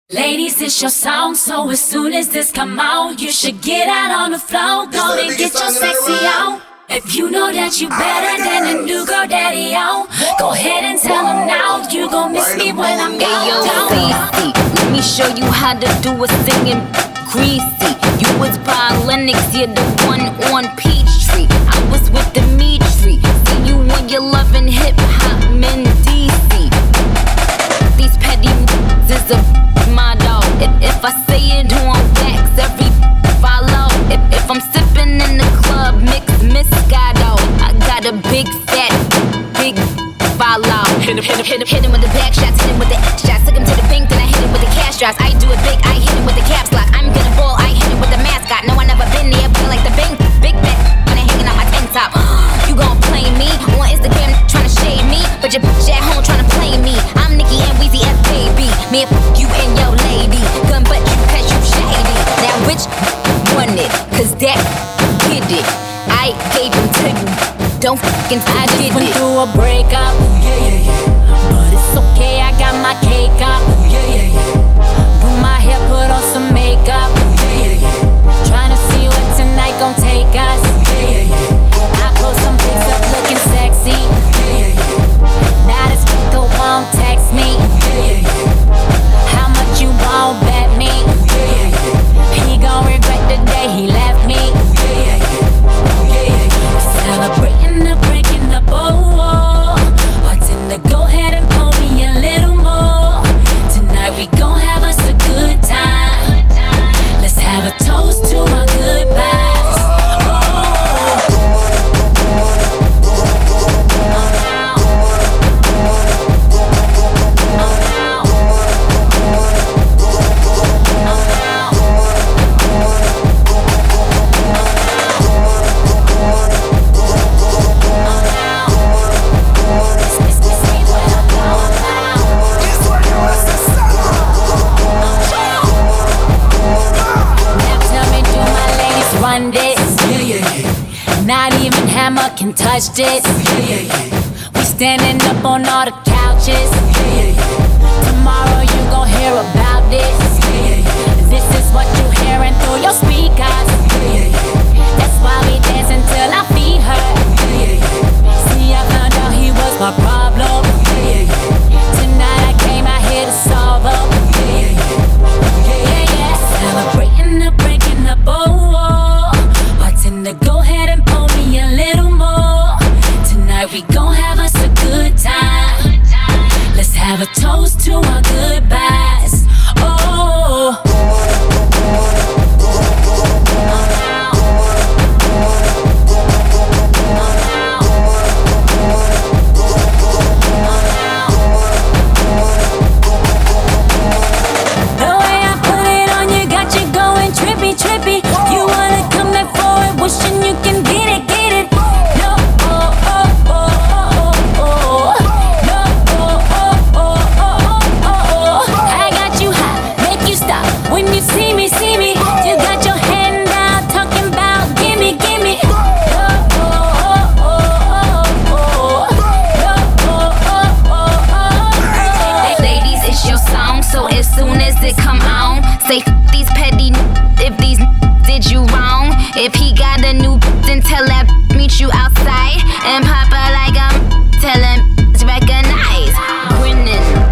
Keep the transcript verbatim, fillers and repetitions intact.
Ladies, it's your song, so as soon as this come out, you should get out on the floor, go and get your sexy on. If you know that you better than a new girl daddy on, go ahead and tell him now, you gon' miss me when I'm gone. Ayo, Cece, let me show you how to do a singing greasy. You was by Lennox, you're the one on Peachtree. I was with Dimitri, see you when you're loving hip hop men D C. These petty is a my dog. If, if I say it on wax, every follow. If, if I'm sipping in the club, mix Moscato. I got a big fat, big follow. Hit him, hit him, hit him, hit him with the back shots, hit him with the X shots. Took him to the bank, then I hit him with the cash drops. I do it big, I hit him with the caps lock. I'm gonna ball, I hit him with the mascot. No, I never been there, but I like the bank, big back when I hanging out my tank top. You gon' play me on Instagram, tryna shade me, but your bitch at home tryna play me. I'm Nicki and Weezy F baby. Me and f you and your lady. Gun but you cause you shady. Now which won it? Cause that did it. I gave them to you. Don't fucking forget I just went it. through a breakup, yeah, yeah, yeah. But it's okay, I got my cake up, yeah, yeah, yeah. Do my hair, put on some makeup, yeah, yeah, yeah. Tryna see what tonight gon' take us, yeah, yeah, yeah. I post some pics up looking sexy, yeah, yeah, yeah. Now this go won't text me, yeah, yeah, yeah. How much you won't bet me, yeah, yeah, yeah. He gon' regret the day he left me, yeah, yeah, yeah. Yeah, yeah, yeah. Celebrating the breaking the bowl. Bartender, go ahead and pour me a little more. Tonight we gon' have us a good time. Let's have a toast to our goodbyes. Oh. Oh, now. Oh, now. Oh, now. Run this, yeah, yeah, yeah. Not even Hammer can touch this, yeah, yeah, yeah. We standing up on all the couches, yeah, yeah, yeah. Tomorrow you gon' hear about this, yeah, yeah, yeah. This is what you hearing through your speakers, yeah, yeah, yeah. That's why we dance until I feed her, yeah, yeah, yeah. See, I found out he was my problem, yeah, yeah, yeah. Tonight I came out here to solve him, yeah, yeah, yeah. Yeah, yeah, yeah. Celebrating the breaking the bowl. Go ahead and pour me a little more. Tonight we gon' have us a good time. Let's have a toast to our goodbyes. Oh. The way I put it on you got you going trippy, trippy. You wanna come back forward, wishing you can get it, get it. No, oh, oh, oh, oh, oh, oh. No, oh, oh, oh, oh, oh, oh. I got you hot, make you stop when you see me, see me. You got your hand out, talking about gimme, gimme. No, oh, oh, oh, oh, oh. No, oh, oh, oh, oh. Ladies, it's your song, so as soon as it come on, say f these petty if these did you wrong. If he got a new then tell that meet you outside and pop her like I'm telling recognize. Grinning